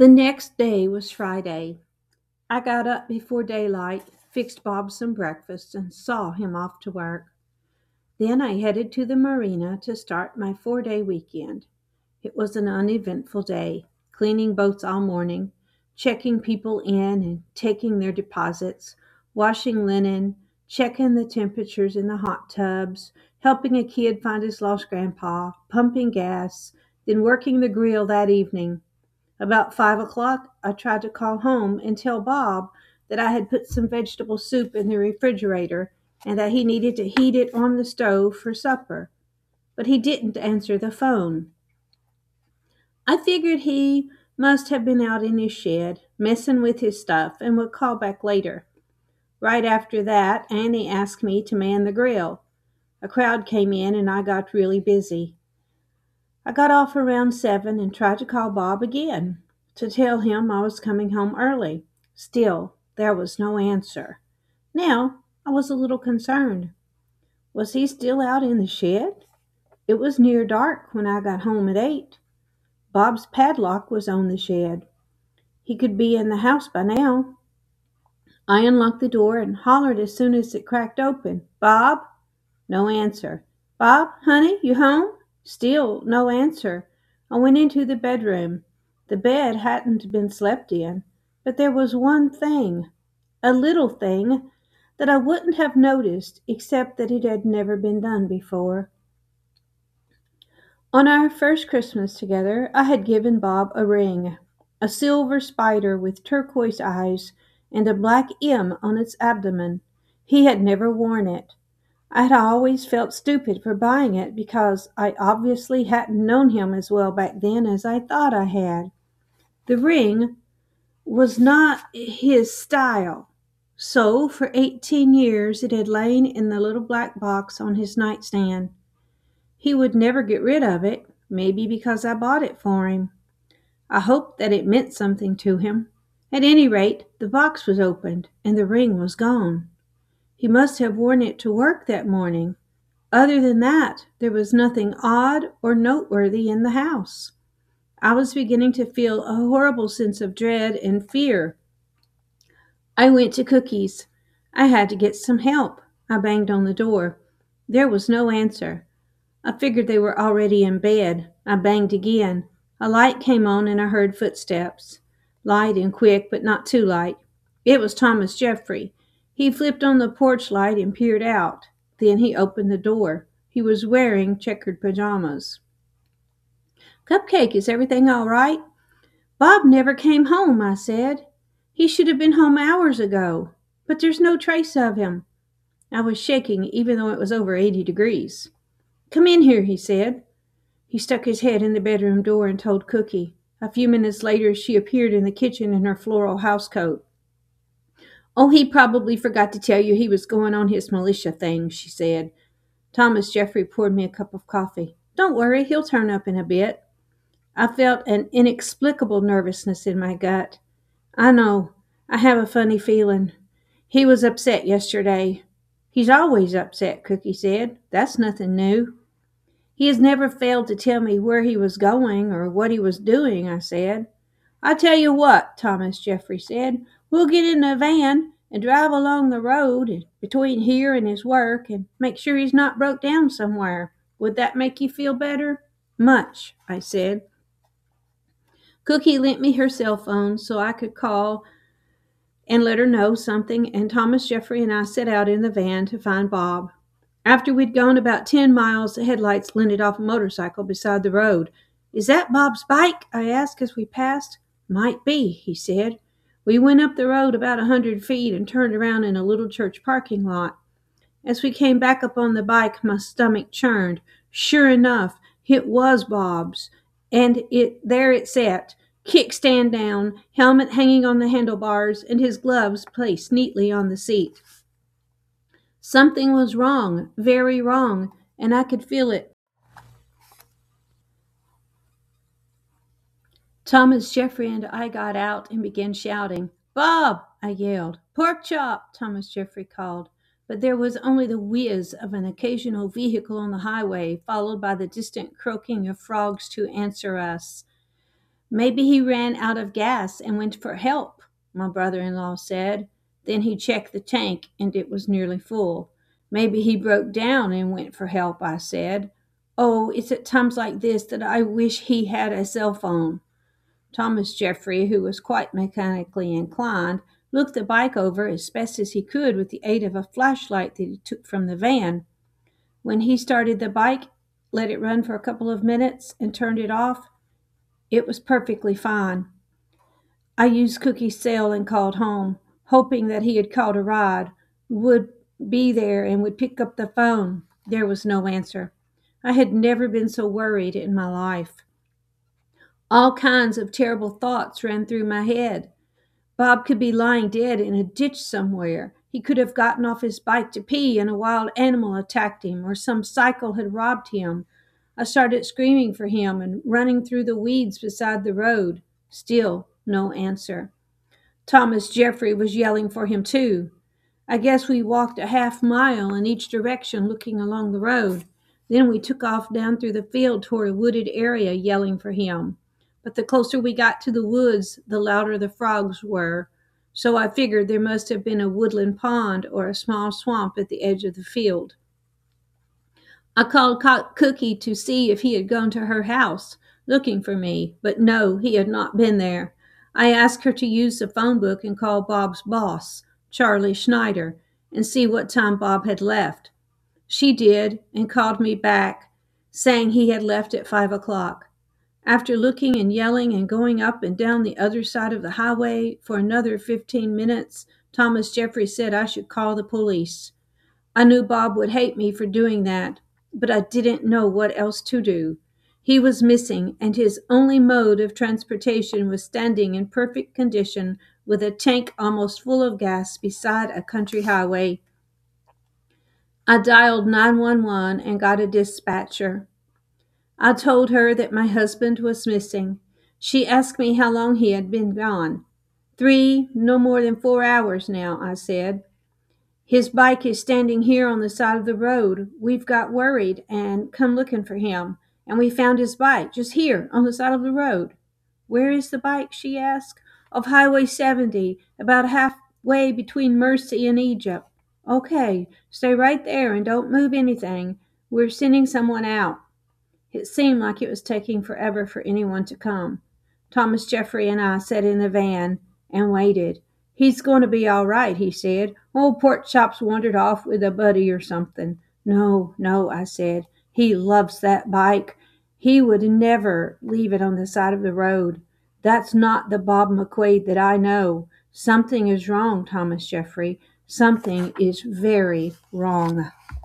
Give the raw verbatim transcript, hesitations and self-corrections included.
The next day was Friday. I got up before daylight, fixed Bob some breakfast, and saw him off to work. Then I headed to the marina to start my four day weekend. It was an uneventful day, cleaning boats all morning, checking people in and taking their deposits, washing linen, checking the temperatures in the hot tubs, helping a kid find his lost grandpa, pumping gas, then working the grill that evening. About five o'clock, I tried to call home and tell Bob that I had put some vegetable soup in the refrigerator and that he needed to heat it on the stove for supper. But he didn't answer the phone. I figured he must have been out in his shed, messing with his stuff, and would call back later. Right after that, Annie asked me to man the grill. A crowd came in and I got really busy. I got off around seven and tried to call Bob again to tell him I was coming home early. Still, there was no answer. Now, I was a little concerned. Was he still out in the shed? It was near dark when I got home at eight. Bob's padlock was on the shed. He could be in the house by now. I unlocked the door and hollered as soon as it cracked open. Bob? No answer. Bob, honey, you home? Still no answer. I went into the bedroom. The bed hadn't been slept in, but there was one thing, a little thing, that I wouldn't have noticed except that it had never been done before. On our first Christmas together, I had given Bob a ring, a silver spider with turquoise eyes and a black M on its abdomen. He had never worn it. I had always felt stupid for buying it because I obviously hadn't known him as well back then as I thought I had. The ring was not his style, so for eighteen years it had lain in the little black box on his nightstand. He would never get rid of it, maybe because I bought it for him. I hoped that it meant something to him. At any rate, the box was opened and the ring was gone. He must have worn it to work that morning. Other than that, there was nothing odd or noteworthy in the house. I was beginning to feel a horrible sense of dread and fear. I went to Cookie's. I had to get some help. I banged on the door. There was no answer. I figured they were already in bed. I banged again. A light came on and I heard footsteps. Light and quick, but not too light. It was Thomas Jeffrey. He flipped on the porch light and peered out. Then he opened the door. He was wearing checkered pajamas. Cupcake, is everything all right? Bob never came home, I said. He should have been home hours ago, but there's no trace of him. I was shaking even though it was over eighty degrees. Come in here, he said. He stuck his head in the bedroom door and told Cookie. A few minutes later, she appeared in the kitchen in her floral housecoat. Oh, he probably forgot to tell you he was going on his militia thing, she said. Thomas Jeffrey poured me a cup of coffee. Don't worry, he'll turn up in a bit. I felt an inexplicable nervousness in my gut. I know, I have a funny feeling. He was upset yesterday. He's always upset, Cookie said. That's nothing new. He has never failed to tell me where he was going or what he was doing, I said. I tell you what, Thomas Jeffrey said. We'll get in the van and drive along the road between here and his work and make sure he's not broke down somewhere. Would that make you feel better? Much, I said. Cookie lent me her cell phone so I could call and let her know something, and Thomas Jeffrey and I set out in the van to find Bob. After we'd gone about ten miles, the headlights glinted off a motorcycle beside the road. Is that Bob's bike? I asked as we passed. Might be, he said. We went up the road about a hundred feet and turned around in a little church parking lot. As we came back up on the bike, my stomach churned. Sure enough, it was Bob's, and it there it sat, kickstand down, helmet hanging on the handlebars, and his gloves placed neatly on the seat. Something was wrong, very wrong, and I could feel it. Thomas Jeffrey and I got out and began shouting. Bob, I yelled. Pork chop, Thomas Jeffrey called. But there was only the whiz of an occasional vehicle on the highway, followed by the distant croaking of frogs to answer us. Maybe he ran out of gas and went for help, my brother in law said. Then he checked the tank and it was nearly full. Maybe he broke down and went for help, I said. Oh, it's at times like this that I wish he had a cell phone. Thomas Jeffrey, who was quite mechanically inclined, looked the bike over as best as he could with the aid of a flashlight that he took from the van. When he started the bike, let it run for a couple of minutes, and turned it off, it was perfectly fine. I used Cookie's cell and called home, hoping that he had called a ride, would be there, and would pick up the phone. There was no answer. I had never been so worried in my life. All kinds of terrible thoughts ran through my head. Bob could be lying dead in a ditch somewhere. He could have gotten off his bike to pee and a wild animal attacked him, or some cycle had robbed him. I started screaming for him and running through the weeds beside the road. Still no answer. Thomas Jeffrey was yelling for him too. I guess we walked a half mile in each direction looking along the road. Then we took off down through the field toward a wooded area yelling for him. But the closer we got to the woods, the louder the frogs were. So I figured there must have been a woodland pond or a small swamp at the edge of the field. I called Cookie to see if he had gone to her house looking for me, but no, he had not been there. I asked her to use the phone book and call Bob's boss, Charlie Schneider, and see what time Bob had left. She did, and called me back, saying he had left at five o'clock. After looking and yelling and going up and down the other side of the highway for another fifteen minutes, Thomas Jeffrey said I should call the police. I knew Bob would hate me for doing that, but I didn't know what else to do. He was missing, and his only mode of transportation was standing in perfect condition with a tank almost full of gas beside a country highway. I dialed nine one one and got a dispatcher. I told her that my husband was missing. She asked me how long he had been gone. Three, no more than four hours now, I said. His bike is standing here on the side of the road. We've got worried and come looking for him, and we found his bike just here on the side of the road. Where is the bike? She asked. Of Highway seventy, about halfway between Mercy and Egypt. Okay, stay right there and don't move anything. We're sending someone out. It seemed like it was taking forever for anyone to come. Thomas Jeffrey and I sat in the van and waited. He's going to be all right, he said. Old Pork Chops wandered off with a buddy or something. No, no, I said. He loves that bike. He would never leave it on the side of the road. That's not the Bob McQuaid that I know. Something is wrong, Thomas Jeffrey. Something is very wrong.